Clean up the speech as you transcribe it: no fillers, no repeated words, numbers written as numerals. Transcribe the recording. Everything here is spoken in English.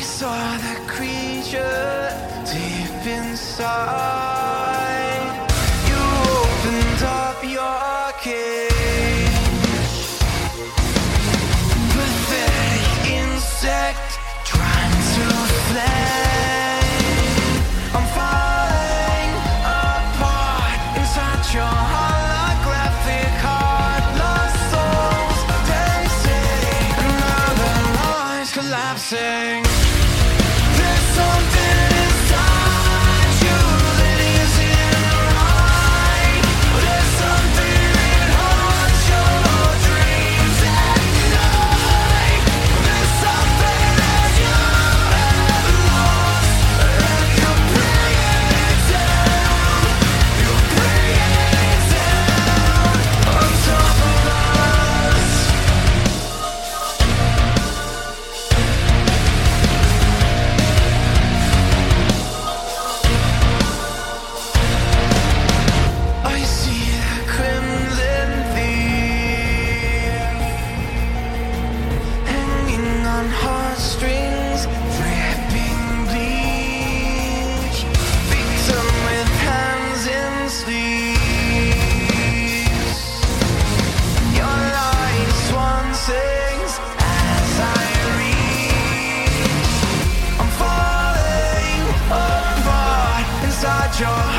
saw the creature deep inside. You opened up your cage. Pathetic insect trying to flame. I'm falling apart inside your holographic heart. Lost souls dancing, another lies collapsing. There's something inside you that isn't right. There's something that haunts your dreams at night. There's something that you have lost, and you're bringing it down. You're bringing it down on top of us. I see the Kremlin thief hanging on heartstrings, dripping bleach. Victim with hands in sleeves. Your light swan sings as I reach. I'm falling apart inside your